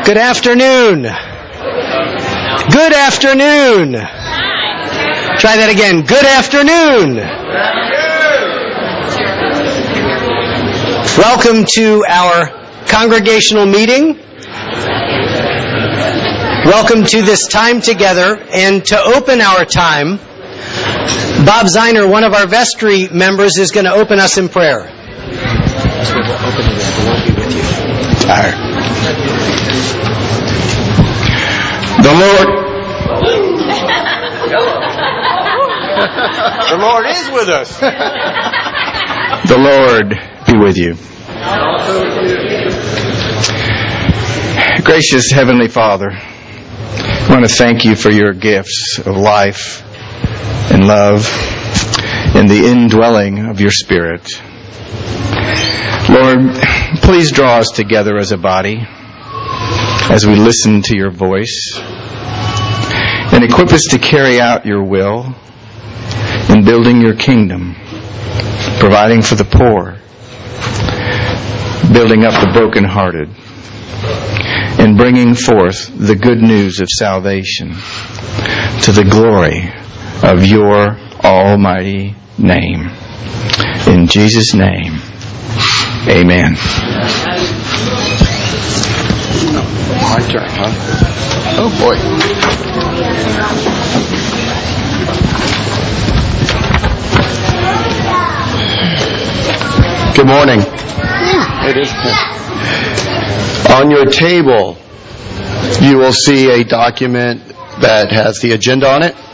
Good afternoon. Good afternoon. Try that again. Good afternoon. Welcome to our congregational meeting. Welcome to this time together. And to open our time, Bob Zeiner, one of our vestry members, is going to open us in prayer. The Lord is with us. The Lord be with you. Gracious Heavenly Father, I want to thank you for your gifts of life and love and the indwelling of your Spirit. Lord, please draw us together as a body as we listen to your voice, and equip us to carry out your will in building your kingdom, providing for the poor, building up the brokenhearted, and bringing forth the good news of salvation to the glory of your almighty name. In Jesus' name, amen. My turn, huh? Oh, boy. Good morning. It is. On your table, you will see a document that has the agenda on it.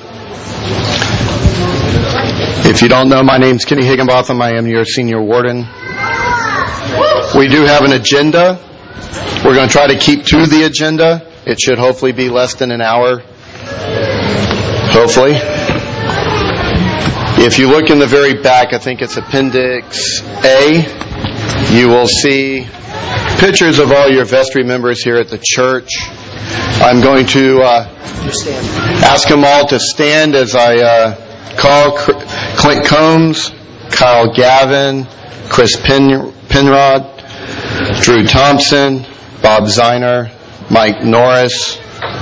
If you don't know, my name's Kenny Higginbotham. I am your senior warden. We do have an agenda. We're going to try to keep to the agenda. It should hopefully be less than an hour. Hopefully. If you look in the very back, I think it's Appendix A, you will see pictures of all your vestry members here at the church. I'm going to ask them all to stand as I call Clint Combs, Kyle Gavin, Chris Penrod, Drew Thompson, Bob Zeiner, Mike Norris.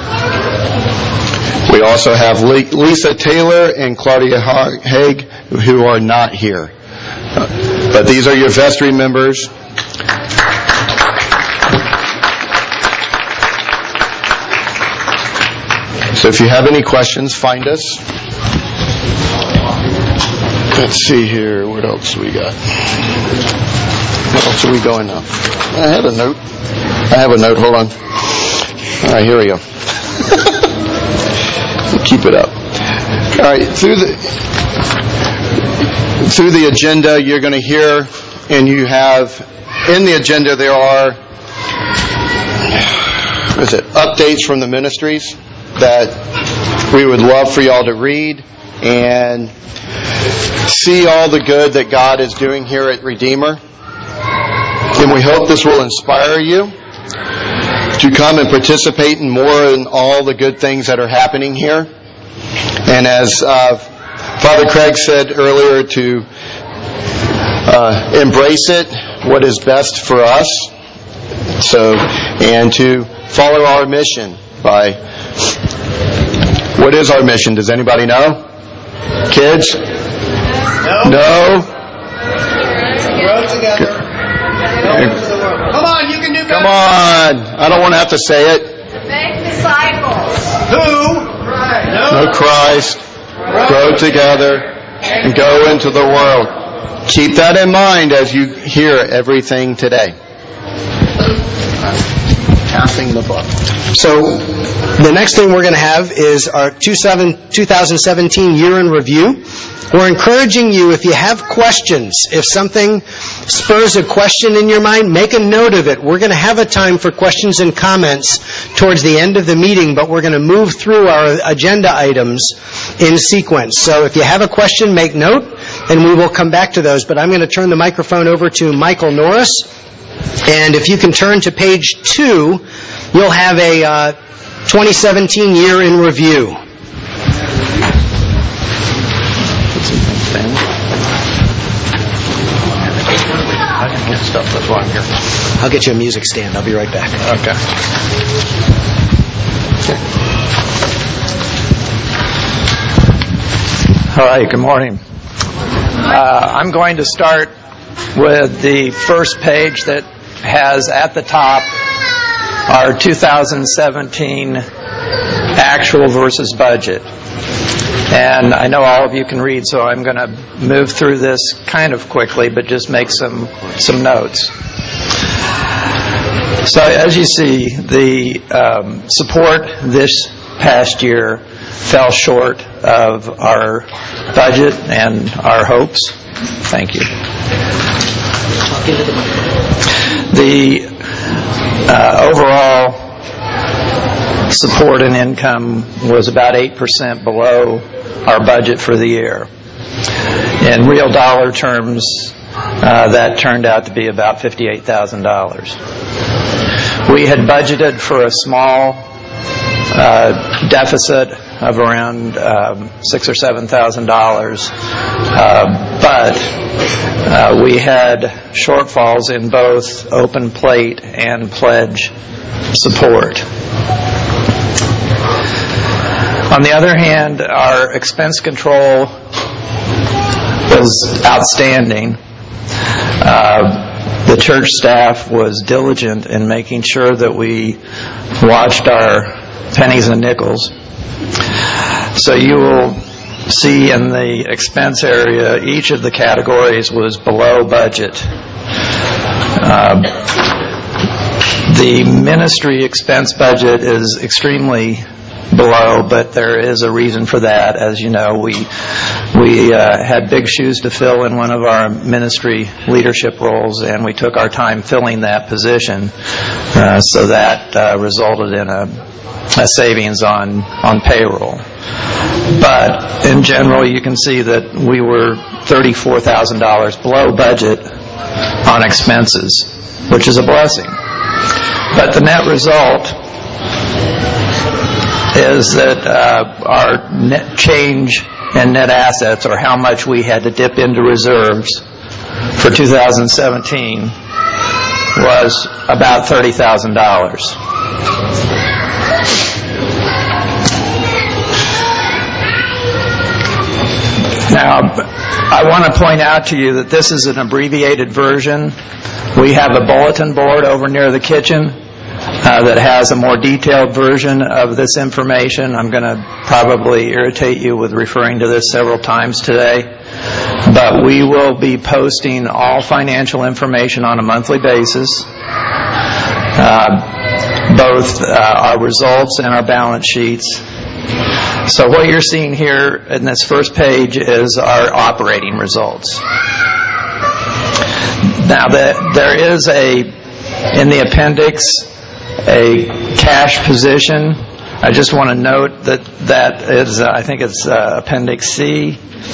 We also have Lisa Taylor and Claudia Haig, who are not here. But these are your vestry members. So if you have any questions, find us. Let's see here. What else we got? What else are we going now? I have a note. Hold on. All right, here we go. Keep it up. All right, through the agenda, you're going to hear, and you have in the agenda there are updates from the ministries that we would love for y'all to read and see all the good that God is doing here at Redeemer. And we hope this will inspire you to come and participate in more in all the good things that are happening here. And as Father Craig said earlier, to embrace it, what is best for us. And to follow our mission by, what is our mission? Does anybody know? Kids? No? Grow together. Come on, you can do better. Come on. I don't want to have to say it. Make disciples. Who? Know Christ. Grow together and go into the world. Keep that in mind as you hear everything today. Passing the book. So the next thing we're going to have is our 2017 year in review. We're encouraging you, if you have questions, if something spurs a question in your mind, make a note of it. We're going to have a time for questions and comments towards the end of the meeting, but we're going to move through our agenda items in sequence. So if you have a question, make note, and we will come back to those. But I'm going to turn the microphone over to Michael Norris. And if you can turn to page 2, you'll have a 2017 year in review. I can get stuff. That's why I'm here. I'll get you a music stand. I'll be right back. Okay. All right, good morning. I'm going to start with the first page that has at the top our 2017 actual versus budget. And I know all of you can read, so I'm going to move through this kind of quickly, but just make some notes. So as you see, the support this past year fell short of our budget and our hopes. Thank you. The overall support and income was about 8% below our budget for the year. In real dollar terms, that turned out to be about $58,000. We had budgeted for a small deficit of around $6,000 or $7,000, but we had shortfalls in both open plate and pledge support. On the other hand, our expense control was outstanding. The church staff was diligent in making sure that we watched our pennies and nickels. So you will see in the expense area, each of the categories was below budget. The ministry expense budget is extremely below, but there is a reason for that. As you know, we had big shoes to fill in one of our ministry leadership roles, and we took our time filling that position. So that resulted in a savings on payroll. But in general, you can see that we were $34,000 below budget on expenses, which is a blessing. But the net result is that our net change in net assets, or how much we had to dip into reserves for 2017, was about $30,000. Now, I want to point out to you that this is an abbreviated version. We have a bulletin board over near the kitchen that has a more detailed version of this information. I'm going to probably irritate you with referring to this several times today. But we will be posting all financial information on a monthly basis, both our results and our balance sheets. So what you're seeing here in this first page is our operating results. Now, there is in the appendix, a cash position. I just want to note that is, I think it's Appendix C.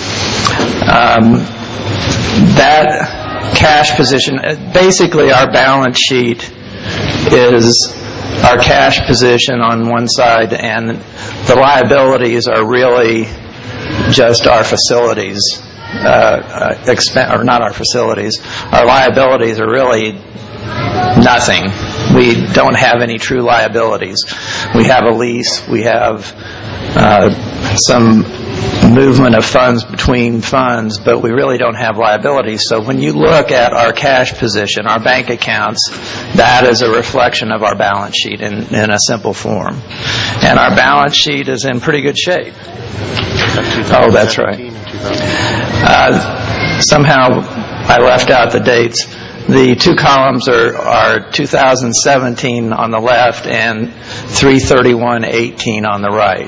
That cash position, basically our balance sheet is our cash position on one side, and the liabilities are really just our facilities. Or not our facilities. Our liabilities are really nothing. We don't have any true liabilities. We have a lease. We have some movement of funds between funds, but we really don't have liabilities. So when you look at our cash position, our bank accounts, that is a reflection of our balance sheet in a simple form. And our balance sheet is in pretty good shape. Oh, that's right. Somehow I left out the dates. The two columns are 2017 on the left and 3/31/18 on the right.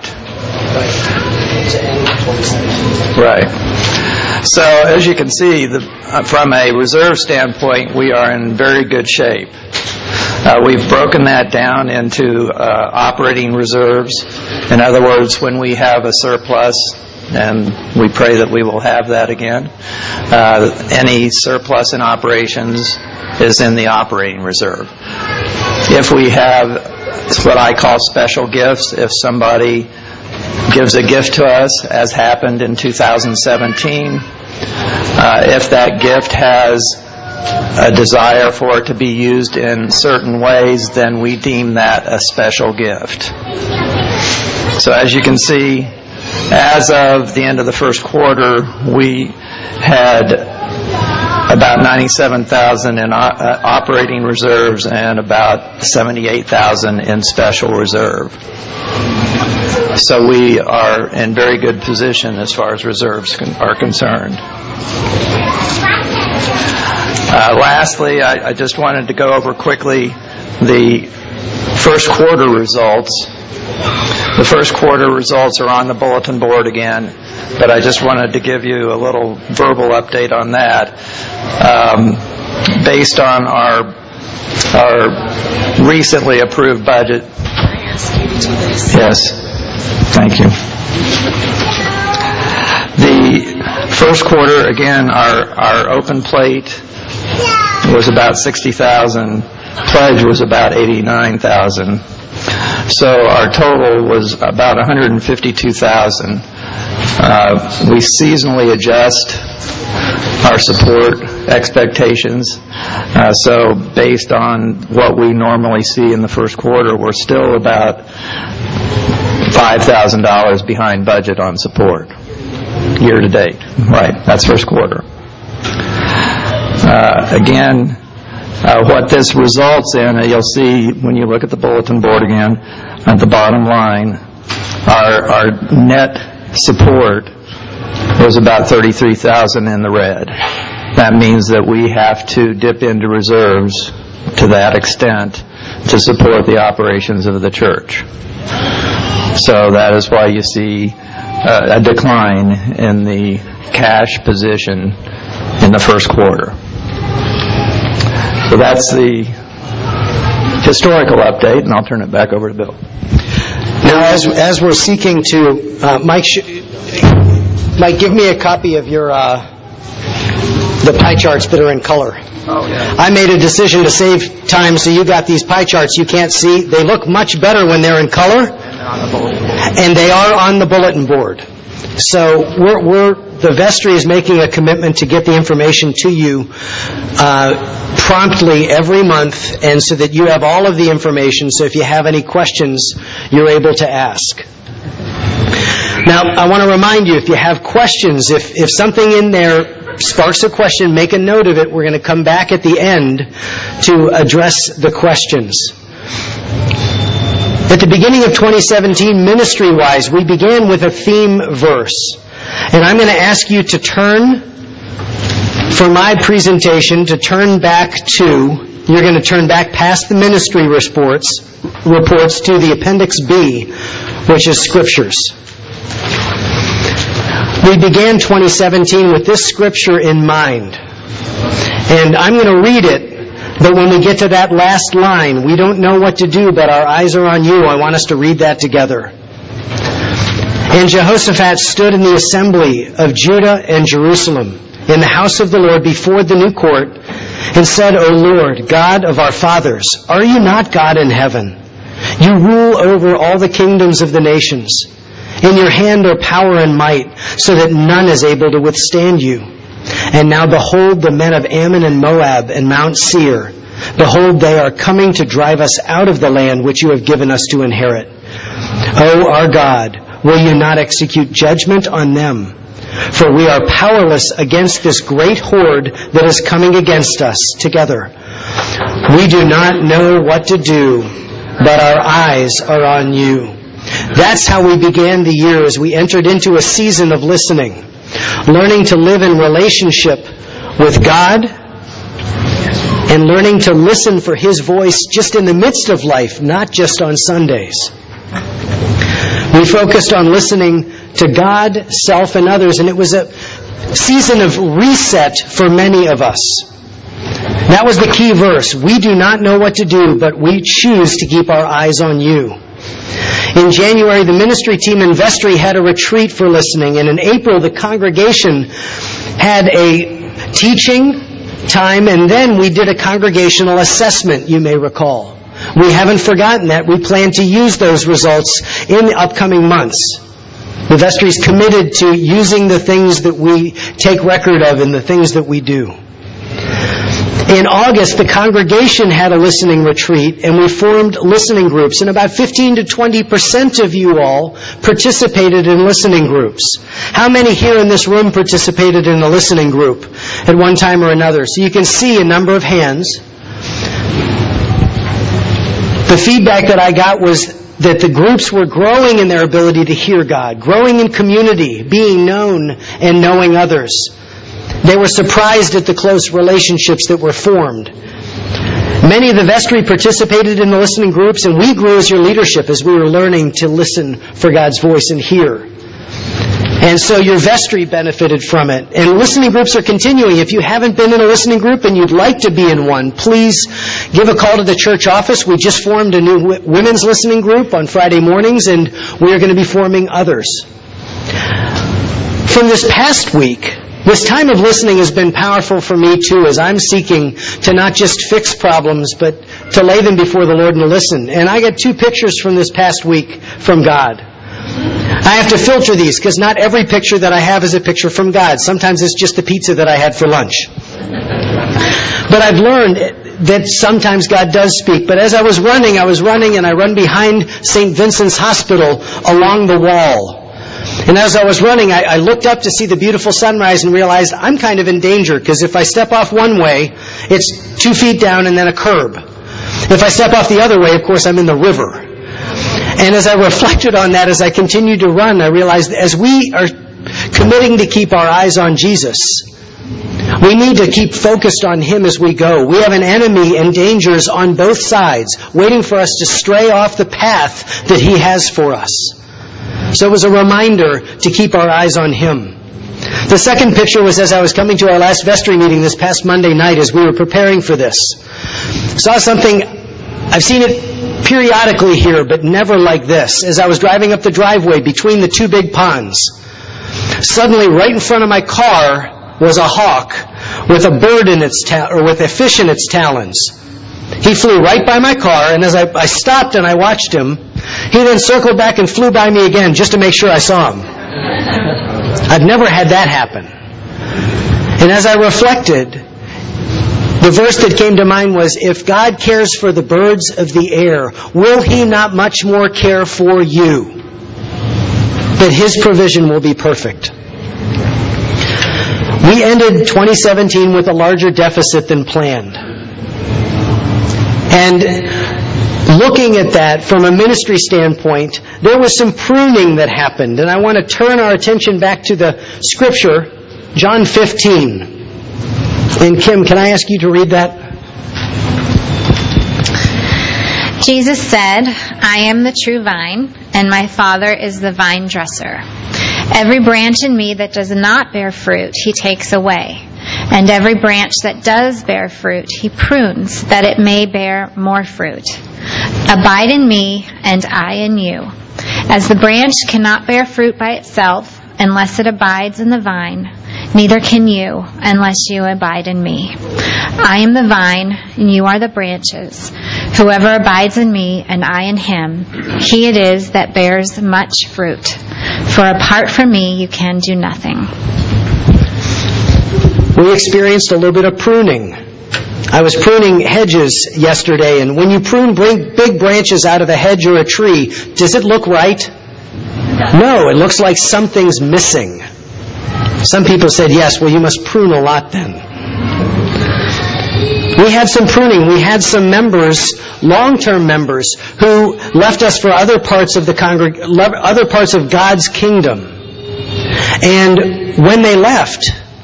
Right. So as you can see, from a reserve standpoint, we are in very good shape. We've broken that down into operating reserves. In other words, when we have a surplus, and we pray that we will have that again, any surplus in operations is in the operating reserve. If we have what I call special gifts, if somebody gives a gift to us, as happened in 2017, if that gift has a desire for it to be used in certain ways, then we deem that a special gift. So as you can see, as of the end of the first quarter, we had about $97,000 in operating reserves and about $78,000 in special reserve. So we are in very good position as far as reserves are concerned. Lastly, I just wanted to go over quickly the first quarter results. The first quarter results are on the bulletin board again, but I just wanted to give you a little verbal update on that. Based on our recently approved budget. Yes, thank you. The first quarter, again, our open plate was about $60,000. Pledge was about $89,000. So our total was about $152,000. We seasonally adjust our support expectations. So based on what we normally see in the first quarter, we're still about $5,000 behind budget on support year to date. Right, that's first quarter. Again, what this results in, you'll see when you look at the bulletin board again, at the bottom line, our net support was about $33,000 in the red. That means that we have to dip into reserves to that extent to support the operations of the church. So that is why you see a decline in the cash position in the first quarter. So that's the historical update, and I'll turn it back over to Bill. Now, as we're seeking to, Mike, give me a copy of your the pie charts that are in color. Oh, yeah. I made a decision to save time, so you got these pie charts you can't see. They look much better when they're in color, and they are on the bulletin board. So the vestry is making a commitment to get the information to you promptly every month, and so that you have all of the information, so if you have any questions, you're able to ask. Now, I want to remind you, if you have questions, if something in there sparks a question, make a note of it. We're going to come back at the end to address the questions. At the beginning of 2017, ministry-wise, we began with a theme verse. And I'm going to ask you to turn, for my presentation, to turn back to, you're going to turn back past the ministry reports to the Appendix B, which is Scriptures. We began 2017 with this scripture in mind. And I'm going to read it, but when we get to that last line, we don't know what to do, but our eyes are on you. I want us to read that together. And Jehoshaphat stood in the assembly of Judah and Jerusalem, in the house of the Lord before the new court, and said, O Lord, God of our fathers, are you not God in heaven? You rule over all the kingdoms of the nations. In your hand are power and might, so that none is able to withstand you. And now behold, the men of Ammon and Moab and Mount Seir, behold, they are coming to drive us out of the land which you have given us to inherit. O our God, will you not execute judgment on them? For we are powerless against this great horde that is coming against us together. We do not know what to do, but our eyes are on you. That's how we began the year, as we entered into a season of listening, learning to live in relationship with God, and learning to listen for His voice just in the midst of life, not just on Sundays. We focused on listening to God, self, and others, and it was a season of reset for many of us. That was the key verse. We do not know what to do, but we choose to keep our eyes on you. In January, the ministry team in Vestry had a retreat for listening, and in April, the congregation had a teaching time, and then we did a congregational assessment, you may recall. We haven't forgotten that. We plan to use those results in the upcoming months. The vestry is committed to using the things that we take record of and the things that we do. In August, the congregation had a listening retreat, and we formed listening groups, and about 15 to 20% of you all participated in listening groups. How many here in this room participated in a listening group at one time or another? So you can see a number of hands. The feedback that I got was that the groups were growing in their ability to hear God, growing in community, being known and knowing others. They were surprised at the close relationships that were formed. Many of the vestry participated in the listening groups, and we grew as your leadership as we were learning to listen for God's voice and hear. And so your vestry benefited from it. And listening groups are continuing. If you haven't been in a listening group and you'd like to be in one, please give a call to the church office. We just formed a new women's listening group on Friday mornings, and we are going to be forming others. From this past week, this time of listening has been powerful for me too, as I'm seeking to not just fix problems, but to lay them before the Lord and to listen. And I got 2 pictures from this past week from God. I have to filter these because not every picture that I have is a picture from God. Sometimes it's just the pizza that I had for lunch. But I've learned that sometimes God does speak. But as I was running and I run behind St. Vincent's Hospital along the wall. And as I was running, I looked up to see the beautiful sunrise and realized I'm kind of in danger because if I step off one way, it's 2 feet down and then a curb. If I step off the other way, of course, I'm in the river. And as I reflected on that, as I continued to run, I realized as we are committing to keep our eyes on Jesus, we need to keep focused on Him as we go. We have an enemy and dangers on both sides, waiting for us to stray off the path that He has for us. So it was a reminder to keep our eyes on Him. The second picture was as I was coming to our last vestry meeting this past Monday night as we were preparing for this. Saw something, I've seen it periodically here, but never like this. As I was driving up the driveway between the 2 big ponds, suddenly right in front of my car was a hawk with a bird in its with a fish in its talons. He flew right by my car, and as I stopped and I watched him, he then circled back and flew by me again just to make sure I saw him. I've never had that happen. And as I reflected, the verse that came to mind was, if God cares for the birds of the air, will He not much more care for you? That His provision will be perfect. We ended 2017 with a larger deficit than planned. And looking at that from a ministry standpoint, there was some pruning that happened. And I want to turn our attention back to the scripture, John 15. And Kim, can I ask you to read that? Jesus said, I am the true vine, and my Father is the vine dresser. Every branch in me that does not bear fruit, He takes away. And every branch that does bear fruit, He prunes, that it may bear more fruit. Abide in me, and I in you. As the branch cannot bear fruit by itself, unless it abides in the vine, neither can you, unless you abide in me. I am the vine, and you are the branches. Whoever abides in me, and I in him, he it is that bears much fruit. For apart from me, you can do nothing. We experienced a little bit of pruning. I was pruning hedges yesterday, and when you prune big branches out of a hedge or a tree, does it look right? No, it looks like something's missing. Some people said, yes, well, you must prune a lot then. We had some pruning. We had some members, long-term members, who left us for other parts of other parts of God's kingdom. And when they left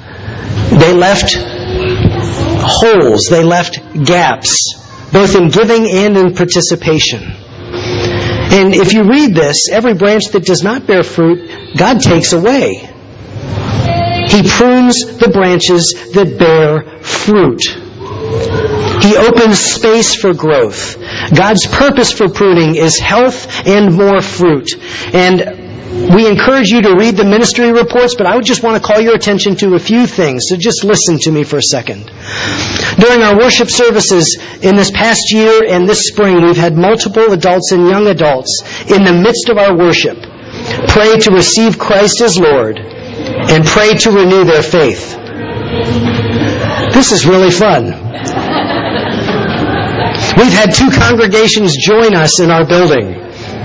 holes, they left gaps, both in giving and in participation. And if you read this, every branch that does not bear fruit, God takes away. He prunes the branches that bear fruit. He opens space for growth. God's purpose for pruning is health and more fruit. And we encourage you to read the ministry reports, but I would just want to call your attention to a few things, so just listen to me for a second. During our worship services in this past year and this spring, we've had multiple adults and young adults in the midst of our worship pray to receive Christ as Lord and pray to renew their faith. This is really fun. We've had 2 congregations join us in our building.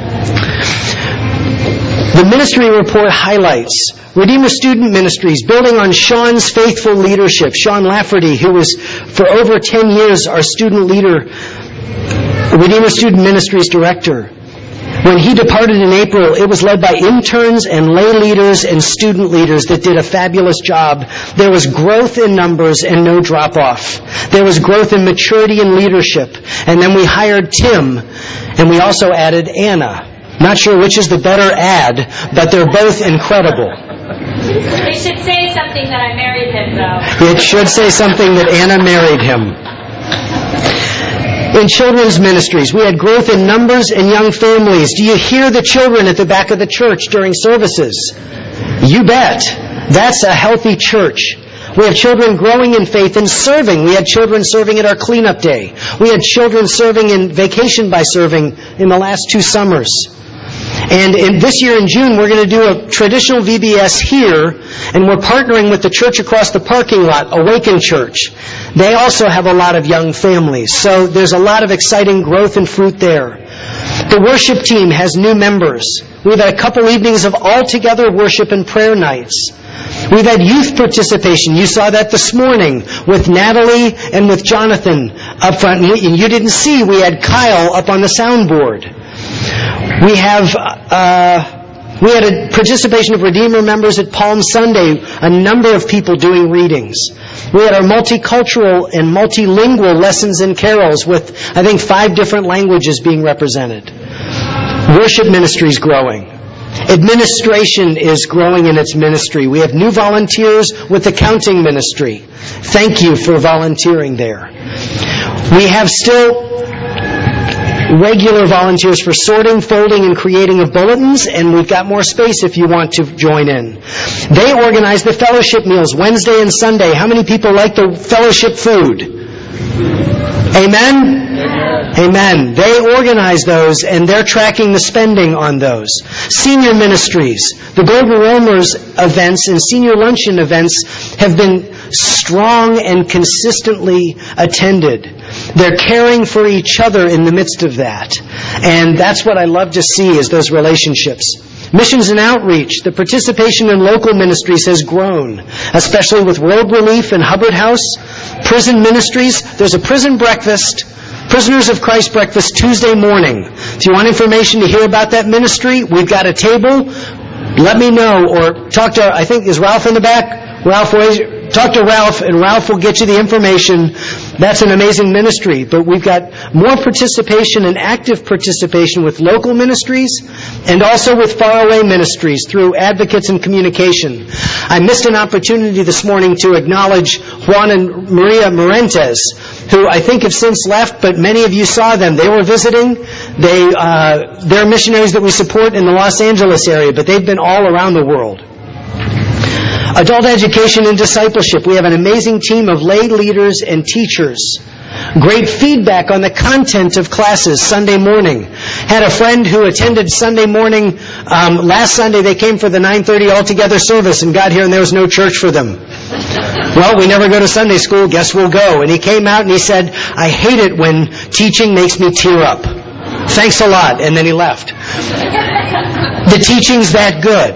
The ministry report highlights Redeemer Student Ministries, building on Sean's faithful leadership. Sean Lafferty, who was for over 10 years our student leader, Redeemer Student Ministries director. When he departed in April, it was led by interns and lay leaders and student leaders that did a fabulous job. There was growth in numbers and no drop-off. There was growth in maturity and leadership. And then we hired Tim, and we also added Anna. Not sure which is the better ad, but they're both incredible. It should say something that I married him, though. It should say something that Anna married him. In children's ministries, we had growth in numbers and young families. Do you hear the children at the back of the church during services? You bet. That's a healthy church. We have children growing in faith and serving. We had children serving at our cleanup day. We had children serving in Vacation by Serving in the last 2 summers. And this year in June, we're going to do a traditional VBS here, and we're partnering with the church across the parking lot, Awaken Church. They also have a lot of young families, so there's a lot of exciting growth and fruit there. The worship team has new members. We've had a couple evenings of all-together worship and prayer nights. We've had youth participation. You saw that this morning with Natalie and with Jonathan up front. And you didn't see, we had Kyle up on the soundboard. We had a participation of Redeemer members at Palm Sunday, a number of people doing readings. We had our multicultural and multilingual lessons and carols with, I think, 5 different languages being represented. Worship ministry is growing. Administration is growing in its ministry. We have new volunteers with the counting ministry. Thank you for volunteering there. We have still regular volunteers for sorting, folding, and creating of bulletins, and we've got more space if you want to join in. They organize the fellowship meals Wednesday and Sunday. How many people like the fellowship food? Amen? Amen. They organize those, and they're tracking the spending on those. Senior ministries, the Global Roamers events and senior luncheon events have been strong and consistently attended. They're caring for each other in the midst of that. And that's what I love to see, is those relationships. Missions and outreach, the participation in local ministries has grown, especially with World Relief and Hubbard House. Prison ministries, there's a prison breakfast, Prisoners of Christ breakfast Tuesday morning. If you want information to hear about that ministry, we've got a table. Let me know, or talk to, I think, is Ralph in the back? Ralph, talk to Ralph, and Ralph will get you the information. That's an amazing ministry. But we've got more participation and active participation with local ministries and also with faraway ministries through advocates and communication. I missed an opportunity this morning to acknowledge Juan and Maria Morentes, who I think have since left, but many of you saw them. They were visiting. They're missionaries that we support in the Los Angeles area, but they've been all around the world. Adult education and discipleship. We have an amazing team of lay leaders and teachers. Great feedback on the content of classes Sunday morning. Had a friend who attended Sunday morning. Last Sunday they came for the 9:30 all-together service and got here and there was no church for them. Well, we never go to Sunday school. Guess we'll go. And he came out and he said, I hate it when teaching makes me tear up. Thanks a lot. And then he left. The teaching's that good.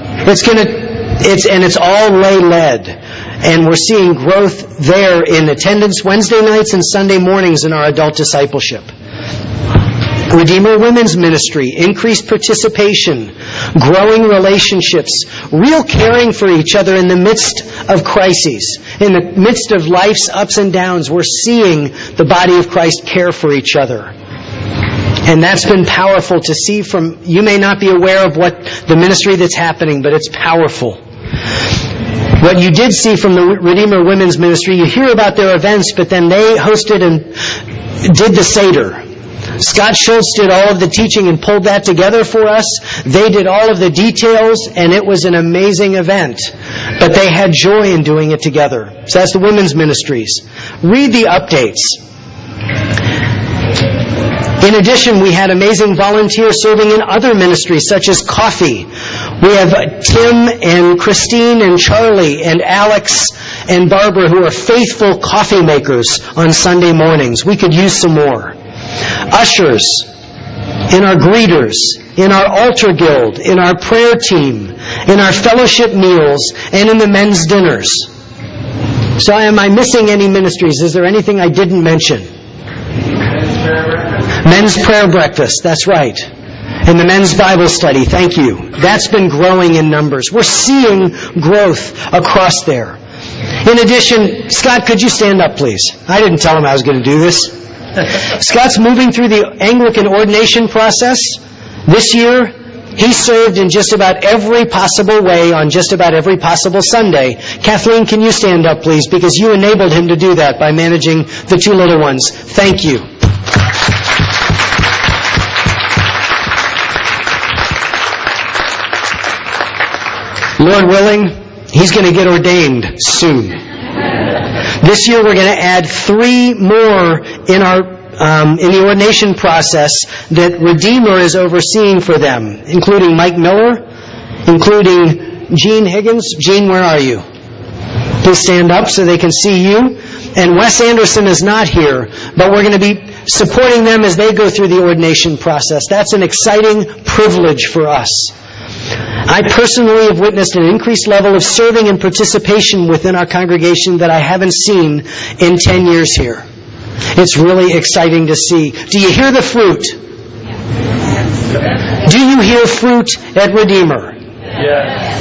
It's all lay-led. And we're seeing growth there in attendance Wednesday nights and Sunday mornings in our adult discipleship. Redeemer Women's Ministry, increased participation, growing relationships, real caring for each other in the midst of crises. In the midst of life's ups and downs, we're seeing the body of Christ care for each other. And that's been powerful to see from, you may not be aware of what the ministry that's happening, but it's powerful. What you did see from the Redeemer Women's Ministry, you hear about their events, but then they hosted and did the Seder. Scott Schultz did all of the teaching and pulled that together for us. They did all of the details, and it was an amazing event. But they had joy in doing it together. So that's the women's ministries. Read the updates. In addition, we had amazing volunteers serving in other ministries, such as coffee. We have Tim and Christine and Charlie and Alex and Barbara, who are faithful coffee makers on Sunday mornings. We could use some more. Ushers, in our greeters, in our altar guild, in our prayer team, in our fellowship meals, and in the men's dinners. So am I missing any ministries? Is there anything I didn't mention? Men's prayer breakfast, that's right. And the men's Bible study, thank you. That's been growing in numbers. We're seeing growth across there. In addition, Scott, could you stand up, please? I didn't tell him I was going to do this. Scott's moving through the Anglican ordination process. This year, he served in just about every possible way on just about every possible Sunday. Kathleen, can you stand up, please? Because you enabled him to do that by managing the two little ones. Thank you. Lord willing, he's going to get ordained soon. This year we're going to add 3 more in the ordination process that Redeemer is overseeing for them, including Mike Miller, including Gene Higgins. Gene, where are you? Please stand up so they can see you. And Wes Anderson is not here, but we're going to be supporting them as they go through the ordination process. That's an exciting privilege for us. I personally have witnessed an increased level of serving and participation within our congregation that I haven't seen in 10 years here. It's really exciting to see. Do you hear the fruit? Do you hear fruit at Redeemer? Yes.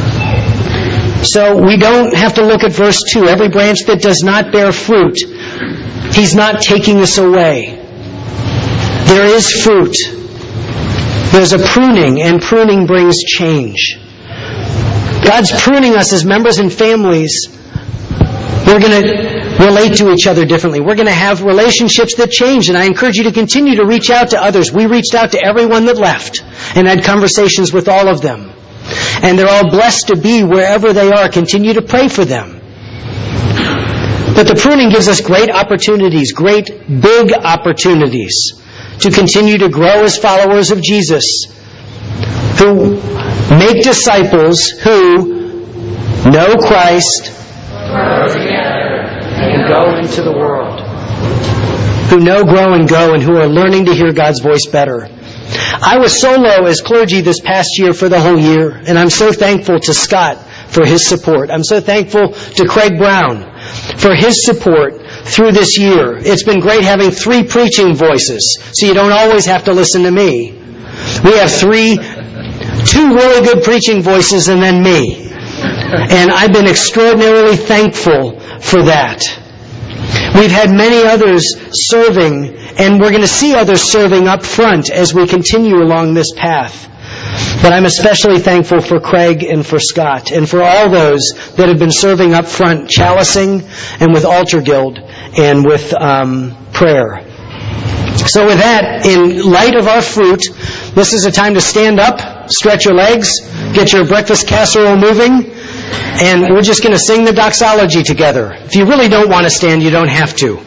So we don't have to look at verse 2. Every branch that does not bear fruit, he's not taking us away. There is fruit. There's a pruning, and pruning brings change. God's pruning us as members and families. We're going to relate to each other differently. We're going to have relationships that change, and I encourage you to continue to reach out to others. We reached out to everyone that left and had conversations with all of them. And they're all blessed to be wherever they are. Continue to pray for them. But the pruning gives us great opportunities, great big opportunities to continue to grow as followers of Jesus, who make disciples who know Christ, grow together, and go into the world. Who know, grow, and go, and who are learning to hear God's voice better. I was solo as clergy this past year for the whole year, and I'm so thankful to Scott for his support. I'm so thankful to Craig Brown for his support through this year. It's been great having 3 preaching voices, so you don't always have to listen to me. We have 2 really good preaching voices and then me. And I've been extraordinarily thankful for that. We've had many others serving, and we're going to see others serving up front as we continue along this path. But I'm especially thankful for Craig and for Scott and for all those that have been serving up front, chalicing and with Altar Guild and with prayer. So with that, in light of our fruit, this is a time to stand up, stretch your legs, get your breakfast casserole moving, and we're just going to sing the doxology together. If you really don't want to stand, you don't have to.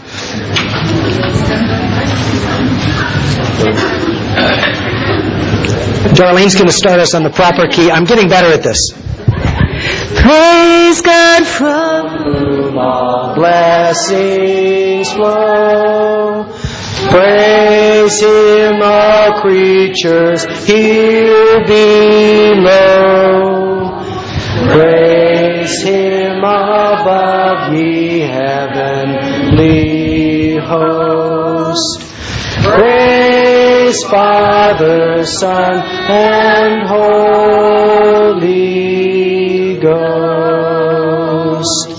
Darlene's going to start us on the proper key. I'm getting better at this. Praise God from whom all blessings flow. Praise Him, all creatures here below. Praise Him above, ye heavenly host. Praise Father, Son, and Holy Ghost.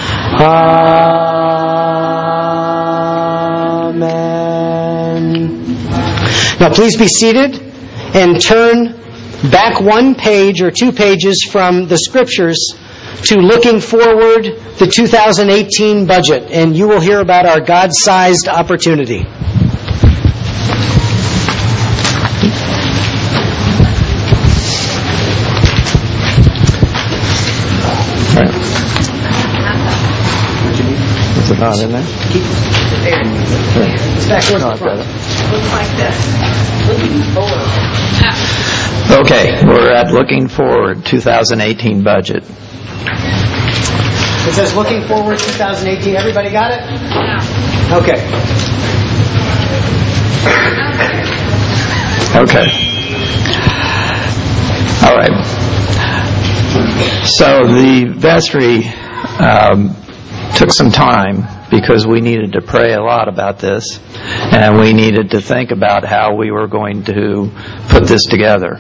Amen. Now please be seated and turn back 1 page or 2 pages from the Scriptures to looking forward the 2018 budget, and you will hear about our God-sized opportunity. Is it not in there? Keep it there. It's back towards the front. Looks like this. Looking forward. Okay, we're at Looking Forward, 2018 budget. It says looking forward 2018. Everybody got it? Okay. Okay. All right. So the vestry took some time because we needed to pray a lot about this, and we needed to think about how we were going to put this together.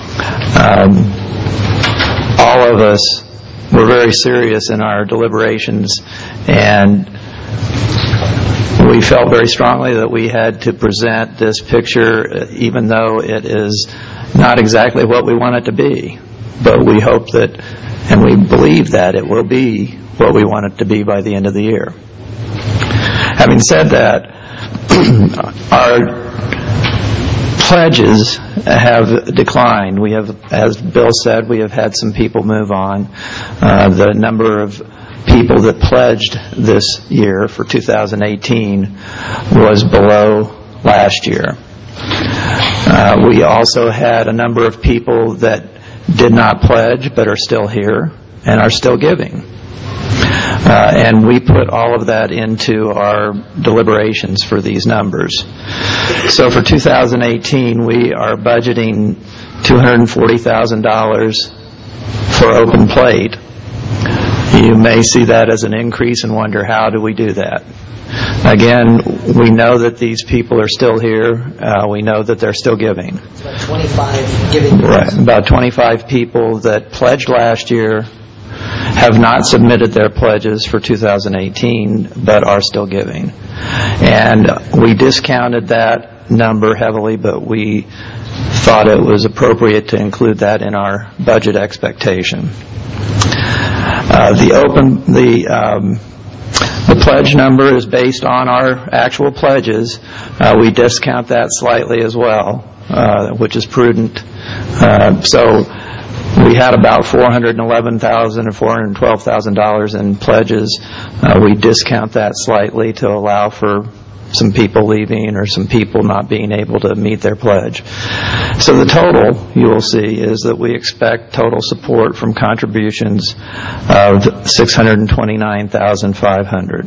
All of us were very serious in our deliberations, and we felt very strongly that we had to present this picture, even though it is not exactly what we want it to be. But we hope that, and we believe that it will be what we want it to be by the end of the year. Having said that, our pledges have declined. We have, as Bill said, we have had some people move on. The number of people that pledged this year for 2018 was below last year. We also had a number of people that did not pledge but are still here and are still giving. And we put all of that into our deliberations for these numbers. So for 2018, we are budgeting $240,000 for open plate. You may see that as an increase and wonder, how do we do that? Again, we know that these people are still here. We know that they're still giving. It's about 25 giving. Right, about 25 people that pledged last year have not submitted their pledges for 2018, but are still giving. And we discounted that number heavily, but we thought it was appropriate to include that in our budget expectation. The pledge number is based on our actual pledges. We discount that slightly as well, which is prudent. So we had about $411,000 or $412,000 in pledges. We discount that slightly to allow for some people leaving or some people not being able to meet their pledge. So the total, you will see, is that we expect total support from contributions of $629,500.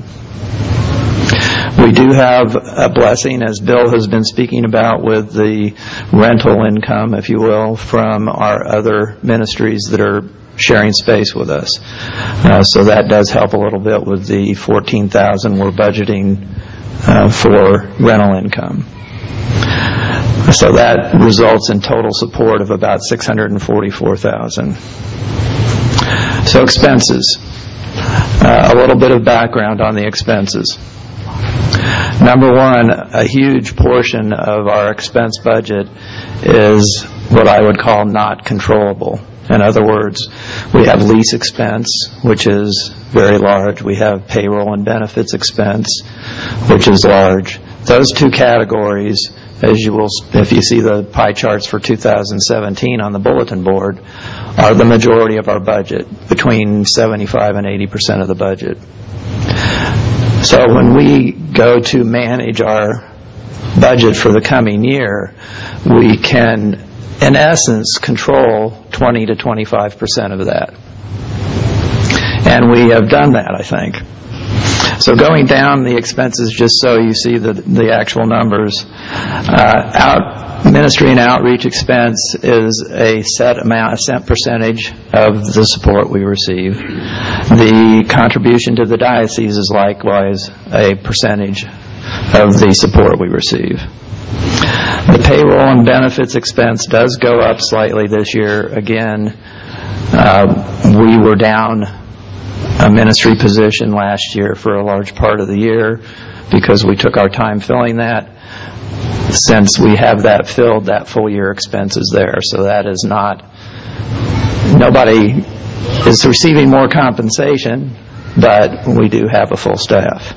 We do have a blessing, as Bill has been speaking about, with the rental income, if you will, from our other ministries that are sharing space with us. So that does help a little bit with the $14,000 we're budgeting for rental income. So that results in total support of about $644,000. So expenses. A little bit of background on the expenses. Number one, a huge portion of our expense budget is what I would call not controllable. In other words, we have lease expense, which is very large. We have payroll and benefits expense, which is large. Those two categories, as you will, if you see the pie charts for 2017 on the bulletin board, are the majority of our budget, between 75 and 80% of the budget. So when we go to manage our budget for the coming year, we can, in essence, control 20 to 25% of that. And we have done that, I think. So going down the expenses, just so you see the actual numbers, ministry and outreach expense is a set amount, a set percentage of the support we receive. The contribution to the diocese is likewise a percentage of the support we receive. The payroll and benefits expense does go up slightly this year. Again, we were down a ministry position last year for a large part of the year because we took our time filling that. Since we have that filled, that full year expense is there. So that is not, nobody is receiving more compensation, but we do have a full staff.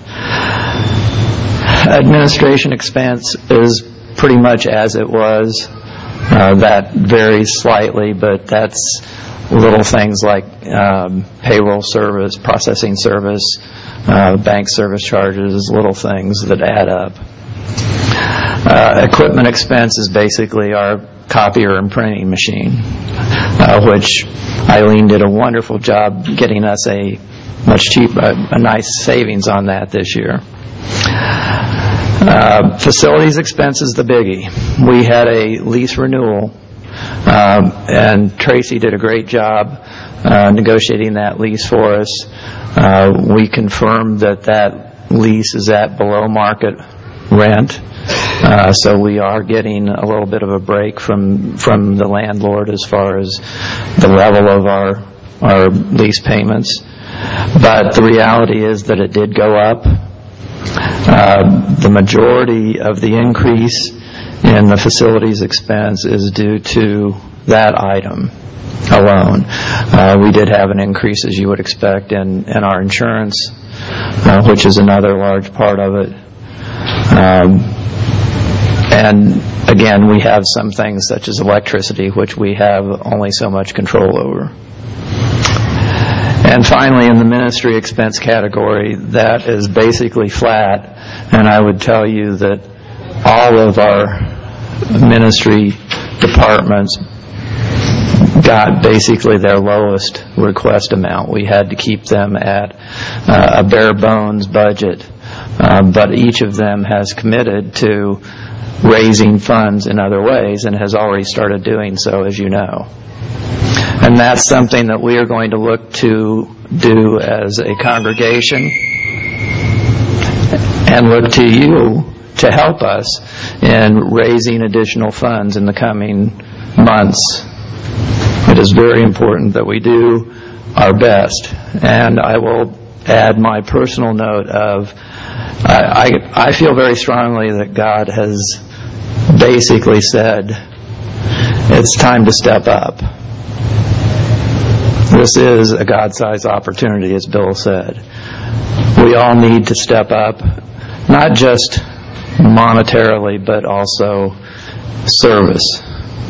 Administration expense is pretty much as it was. That varies slightly, but that's little things like payroll service, processing service, bank service charges, little things that add up. Equipment expense is basically our copier and printing machine, which Eileen did a wonderful job getting us a much cheaper, a nice savings on that this year. Facilities expense is the biggie. We had a lease renewal, and Tracy did a great job negotiating that lease for us. We confirmed that lease is at below market rent, so we are getting a little bit of a break from the landlord as far as the level of our lease payments. But the reality is that it did go up. The majority of the increase in the facilities expense is due to that item alone. We did have an increase, as you would expect, in our insurance, which is another large part of it. And again, we have some things such as electricity, which we have only so much control over. And finally, in the ministry expense category, that is basically flat. And I would tell you that all of our ministry departments got basically their lowest request amount. We had to keep them at a bare bones budget. But each of them has committed to raising funds in other ways and has already started doing so, as you know. And that's something that we are going to look to do as a congregation and look to you to help us in raising additional funds in the coming months. It is very important that we do our best. And I will add my personal note of I feel very strongly that God has basically said it's time to step up. This is a God-sized opportunity, as Bill said. We all need to step up, not just monetarily, but also service.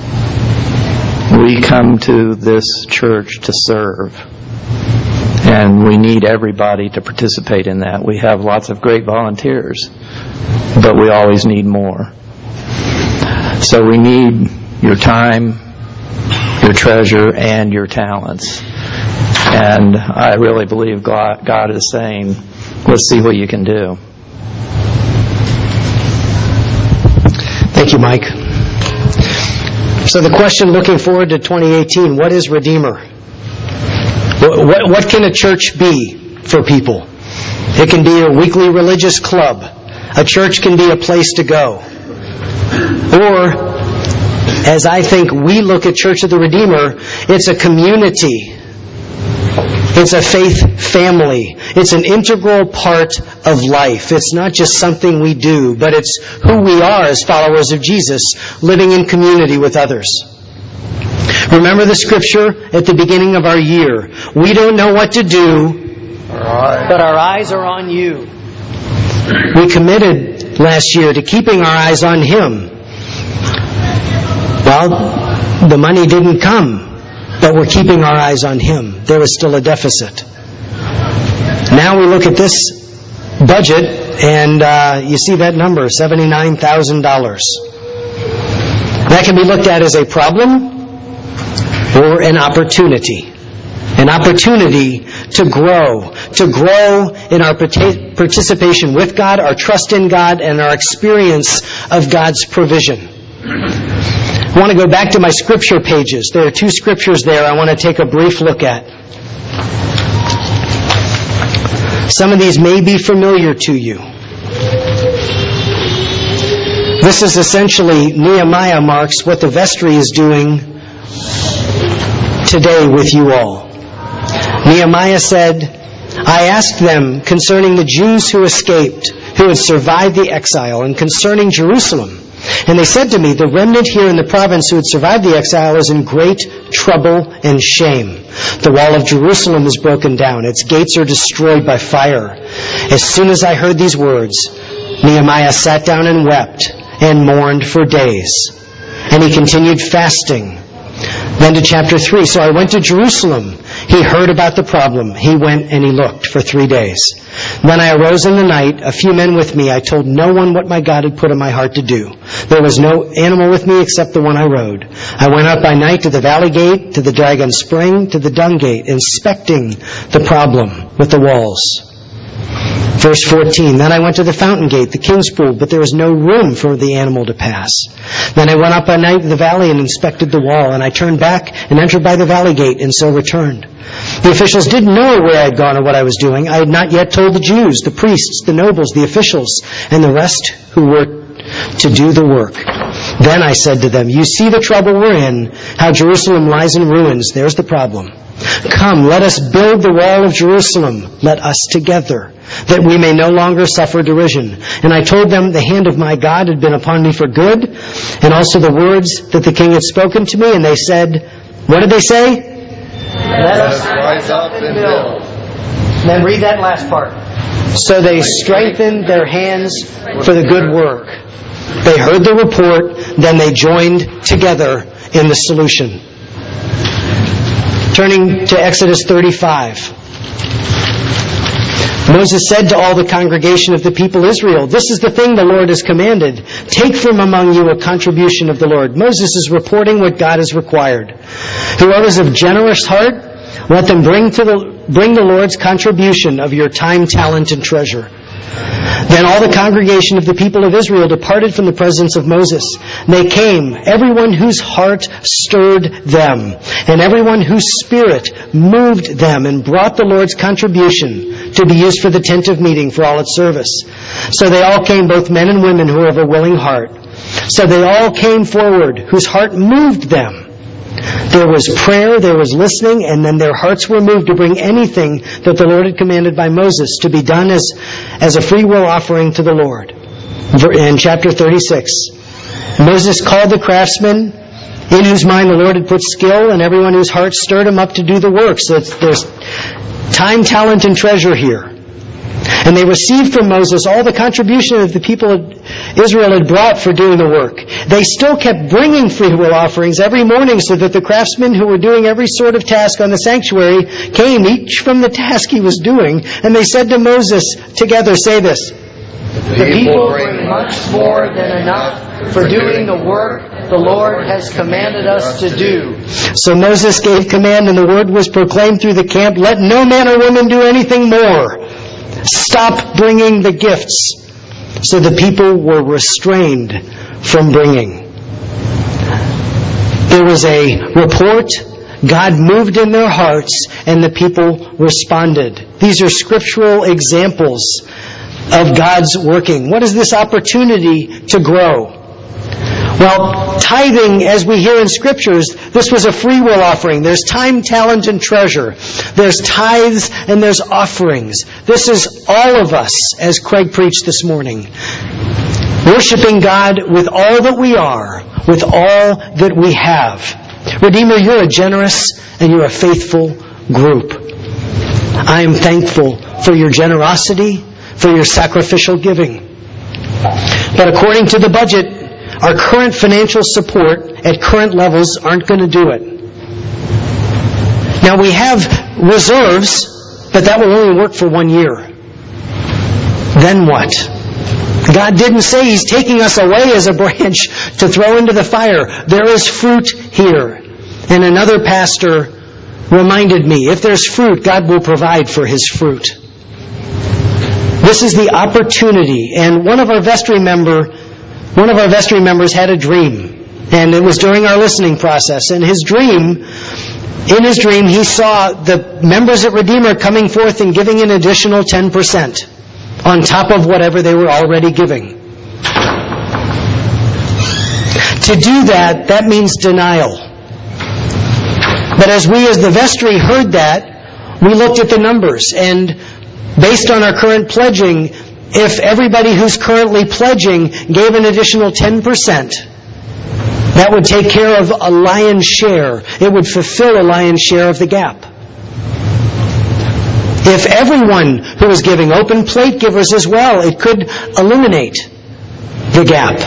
We come to this church to serve, and we need everybody to participate in that. We have lots of great volunteers, but we always need more. So we need your time, your treasure, and your talents. And I really believe God is saying, let's see what you can do. Thank you, Mike. So the question looking forward to 2018, what is Redeemer? What can a church be for people? It can be a weekly religious club. A church can be a place to go. Or, as I think we look at Church of the Redeemer, it's a community. It's a faith family. It's an integral part of life. It's not just something we do, but it's who we are as followers of Jesus, living in community with others. Remember the scripture at the beginning of our year. We don't know what to do, but our eyes are on you. We committed last year to keeping our eyes on Him. Well, the money didn't come, but we're keeping our eyes on Him. There was still a deficit. Now we look at this budget, and you see that number, $79,000. That can be looked at as a problem or an opportunity. An opportunity to grow in our participation with God, our trust in God, and our experience of God's provision. I want to go back to my scripture pages. There are two scriptures there I want to take a brief look at. Some of these may be familiar to you. This is essentially, Nehemiah marks what the vestry is doing today with you all. Nehemiah said, I asked them concerning the Jews who escaped, who had survived the exile, and concerning Jerusalem. And they said to me, the remnant here in the province who had survived the exile is in great trouble and shame. The wall of Jerusalem is broken down. Its gates are destroyed by fire. As soon as I heard these words, Nehemiah sat down and wept and mourned for days. And he continued fasting. Then to chapter 3. So I went to Jerusalem, He heard about the problem. He went and he looked for 3 days. Then I arose in the night, a few men with me. I told no one what my God had put in my heart to do. There was no animal with me except the one I rode. I went out by night to the valley gate, to the dragon spring, to the dung gate, inspecting the problem with the walls. Verse 14, then I went to the fountain gate, the king's pool, but there was no room for the animal to pass. Then I went up by night to the valley and inspected the wall, and I turned back and entered by the valley gate, and so returned. The officials didn't know where I had gone or what I was doing. I had not yet told the Jews, the priests, the nobles, the officials, and the rest who were to do the work. Then I said to them, you see the trouble we're in, how Jerusalem lies in ruins. There's the problem. Come, let us build the wall of Jerusalem. Let us together, that we may no longer suffer derision. And I told them the hand of my God had been upon me for good, and also the words that the king had spoken to me. And they said, what did they say? Let us rise up and build. Then read that last part. So they strengthened their hands for the good work. They heard the report, then they joined together in the solution. Turning to Exodus 35. Moses said to all the congregation of the people of Israel, this is the thing the Lord has commanded. Take from among you a contribution of the Lord. Moses is reporting what God has required. Whoever is of generous heart, let them bring the Lord's contribution of your time, talent, and treasure. Then all the congregation of the people of Israel departed from the presence of Moses. They came, everyone whose heart stirred them, and everyone whose spirit moved them, and brought the Lord's contribution to be used for the tent of meeting for all its service. So they all came, both men and women who have a willing heart. So they all came forward, whose heart moved them. There was prayer, there was listening, and then their hearts were moved to bring anything that the Lord had commanded by Moses to be done as a free will offering to the Lord. In chapter 36, Moses called the craftsmen in whose mind the Lord had put skill, and everyone whose heart stirred him up to do the work. So there's time, talent, and treasure here. And they received from Moses all the contribution that the people of Israel had brought for doing the work. They still kept bringing free will offerings every morning so that the craftsmen who were doing every sort of task on the sanctuary came, each from the task he was doing. And they said to Moses, together, say this, the people bring much more than enough for doing the work the Lord has commanded us to do. So Moses gave command, and the word was proclaimed through the camp, let no man or woman do anything more. Stop bringing the gifts. So the people were restrained from bringing. There was a report. God moved in their hearts, and the people responded. These are scriptural examples of God's working. What is this opportunity to grow? Well, tithing, as we hear in Scriptures, this was a free will offering. There's time, talent, and treasure. There's tithes and there's offerings. This is all of us, as Craig preached this morning. Worshiping God with all that we are, with all that we have. Redeemer, you're a generous and you're a faithful group. I am thankful for your generosity, for your sacrificial giving. But according to the budget, our current financial support at current levels aren't going to do it. Now we have reserves, but that will only work for 1 year. Then what? God didn't say He's taking us away as a branch to throw into the fire. There is fruit here. And another pastor reminded me, if there's fruit, God will provide for His fruit. This is the opportunity. And one of our vestry members had a dream. And it was during our listening process. And in his dream, he saw the members at Redeemer coming forth and giving an additional 10% on top of whatever they were already giving. To do that means denial. But as the vestry heard that, we looked at the numbers. And based on our current pledging, if everybody who's currently pledging gave an additional 10%, that would take care of a lion's share. It would fulfill a lion's share of the gap. If everyone who was giving, open plate givers as well, it could eliminate the gap.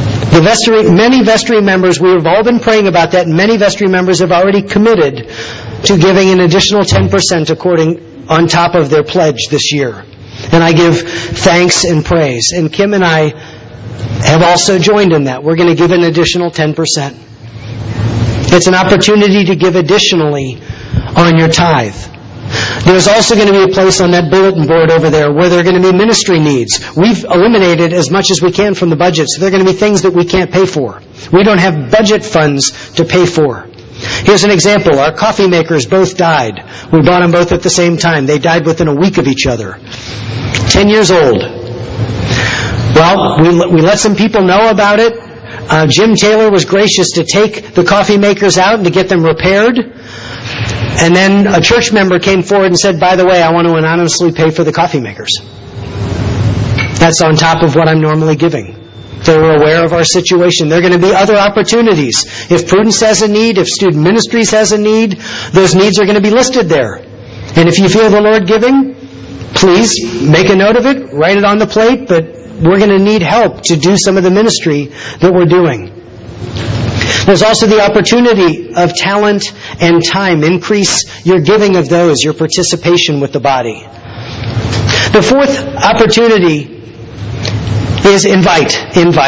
Many vestry members, we have all been praying about that, and many vestry members have already committed to giving an additional 10% on top of their pledge this year. And I give thanks and praise. And Kim and I have also joined in that. We're going to give an additional 10%. It's an opportunity to give additionally on your tithe. There's also going to be a place on that bulletin board over there where there are going to be ministry needs. We've eliminated as much as we can from the budget, so there are going to be things that we can't pay for. We don't have budget funds to pay for. Here's an example. Our coffee makers both died. We bought them both at the same time. They died within a week of each other. 10 years old. Well, we let some people know about it. Jim Taylor was gracious to take the coffee makers out and to get them repaired. And then a church member came forward and said, by the way, I want to anonymously pay for the coffee makers. That's on top of what I'm normally giving. They were aware of our situation. There are going to be other opportunities. If Prudence has a need, if Student Ministries has a need, those needs are going to be listed there. And if you feel the Lord giving, please make a note of it, write it on the plate, but we're going to need help to do some of the ministry that we're doing. There's also the opportunity of talent and time. Increase your giving of those, your participation with the body. The fourth opportunity is invite.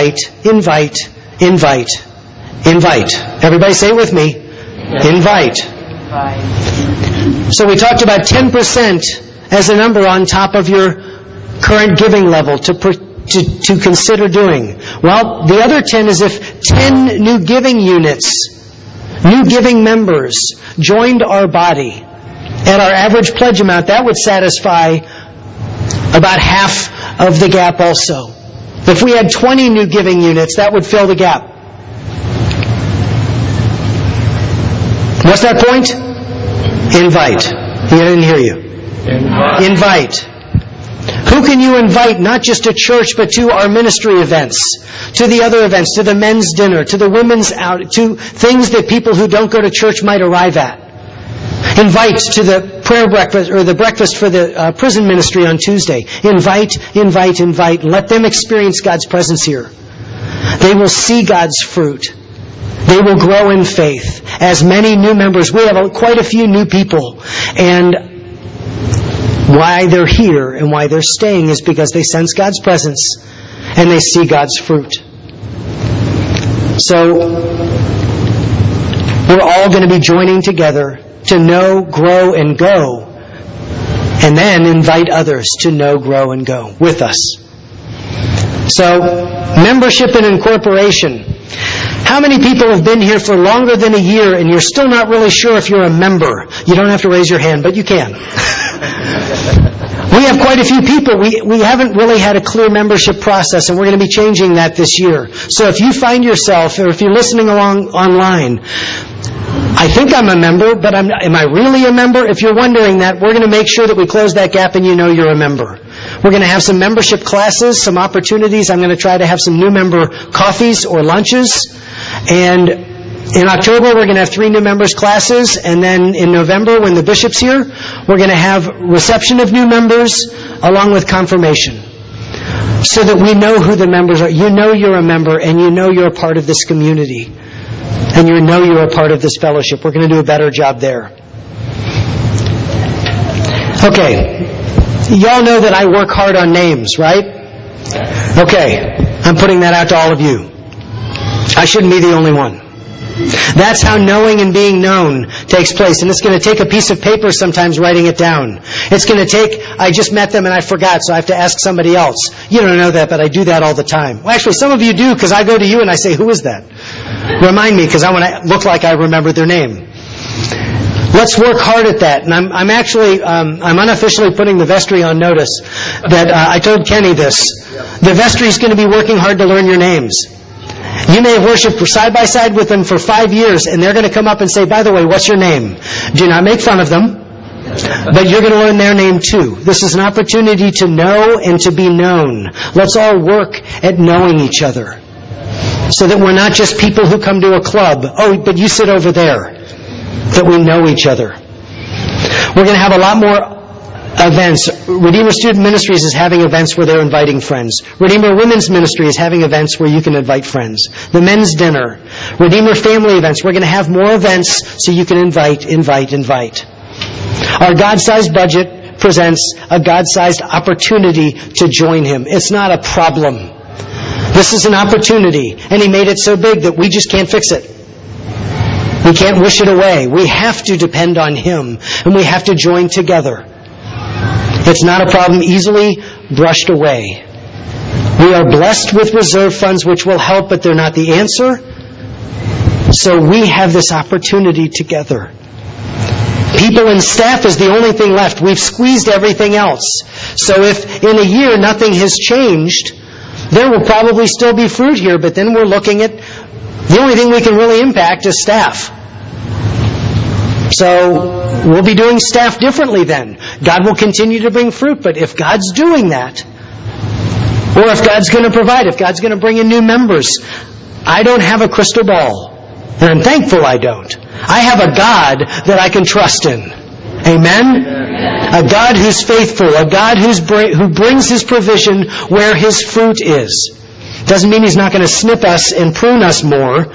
Everybody say it with me. Invite. So we talked about 10% as a number on top of your current giving level to consider doing. Well, the other 10 is if 10 new giving units, new giving members joined our body at our average pledge amount, that would satisfy about half of the gap also. If we had 20 new giving units, that would fill the gap. What's that point? Invite. I didn't hear you. Invite. Who can you invite, not just to church, but to our ministry events, to the other events, to the men's dinner, to the women's out, to things that people who don't go to church might arrive at? Invite to the prayer breakfast or the breakfast for the prison ministry on Tuesday. Invite. Let them experience God's presence here. They will see God's fruit. They will grow in faith. As many new members, we have quite a few new people. And why they're here and why they're staying is because they sense God's presence and they see God's fruit. So we're all going to be joining together to know, grow, and go, and then invite others to know, grow, and go with us. So, membership and incorporation. How many people have been here for longer than a year and you're still not really sure if you're a member? You don't have to raise your hand, but you can. We have quite a few people. We haven't really had a clear membership process, and we're going to be changing that this year. So if you find yourself, or if you're listening along online, I think I'm a member, but am I really a member? If you're wondering that, we're going to make sure that we close that gap and you know you're a member. We're going to have some membership classes, some opportunities. I'm going to try to have some new member coffees or lunches. And in October, we're going to have 3 new members classes. And then in November, when the bishop's here, we're going to have reception of new members along with confirmation. So that we know who the members are. You know you're a member and you know you're a part of this community. And you know you're a part of this fellowship. We're going to do a better job there. Okay. Y'all know that I work hard on names, right? Okay. I'm putting that out to all of you. I shouldn't be the only one. That's how knowing and being known takes place. And it's going to take a piece of paper sometimes writing it down. It's going to take, I just met them and I forgot, so I have to ask somebody else. You don't know that, but I do that all the time. Well, actually, some of you do, because I go to you and I say, who is that? Remind me, because I want to look like I remember their name. Let's work hard at that. And I'm actually, I'm unofficially putting the vestry on notice that I told Kenny this. The vestry is going to be working hard to learn your names. You may have worshipped side by side with them for 5 years, and they're going to come up and say, by the way, what's your name? Do not make fun of them, but you're going to learn their name too. This is an opportunity to know and to be known. Let's all work at knowing each other so that we're not just people who come to a club. Oh, but you sit over there. That we know each other. We're going to have a lot more events. Redeemer Student Ministries is having events where they're inviting friends. Redeemer Women's Ministry is having events where you can invite friends. The men's dinner. Redeemer family events. We're going to have more events so you can invite. Our God-sized budget presents a God-sized opportunity to join Him. It's not a problem. This is an opportunity, and He made it so big that we just can't fix it. We can't wish it away. We have to depend on Him, and we have to join together. It's not a problem easily brushed away. We are blessed with reserve funds which will help, but they're not the answer. So we have this opportunity together. People and staff is the only thing left. We've squeezed everything else. So if in a year nothing has changed, there will probably still be fruit here, but then we're looking at the only thing we can really impact is staff. So we'll be doing staff differently then. God will continue to bring fruit, but if God's doing that, or if God's going to provide, if God's going to bring in new members, I don't have a crystal ball. And I'm thankful I don't. I have a God that I can trust in. Amen? A God who's faithful, a God who brings His provision where His fruit is. Doesn't mean He's not going to snip us and prune us more.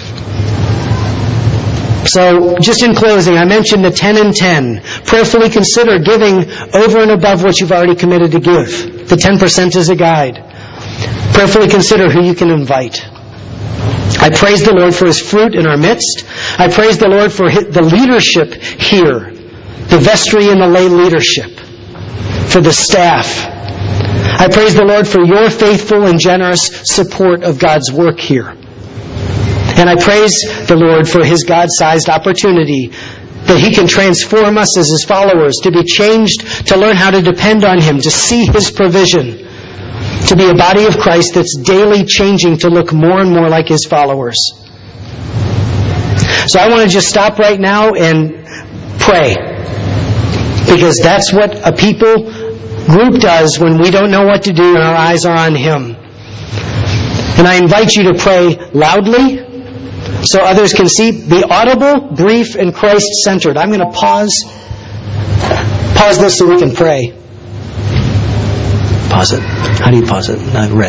So, just in closing, I mentioned the 10 and 10. Prayerfully consider giving over and above what you've already committed to give. The 10% is a guide. Prayerfully consider who you can invite. I praise the Lord for His fruit in our midst. I praise the Lord for the leadership here, the vestry and the lay leadership, for the staff. I praise the Lord for your faithful and generous support of God's work here. And I praise the Lord for His God-sized opportunity that He can transform us as His followers, to be changed, to learn how to depend on Him, to see His provision, to be a body of Christ that's daily changing to look more and more like His followers. So I want to just stop right now and pray, because that's what a people group does when we don't know what to do and our eyes are on Him. And I invite you to pray loudly so others can see. Be audible, brief, and Christ-centered. I'm going to pause this so we can pray. Pause it. How do you pause it? Red.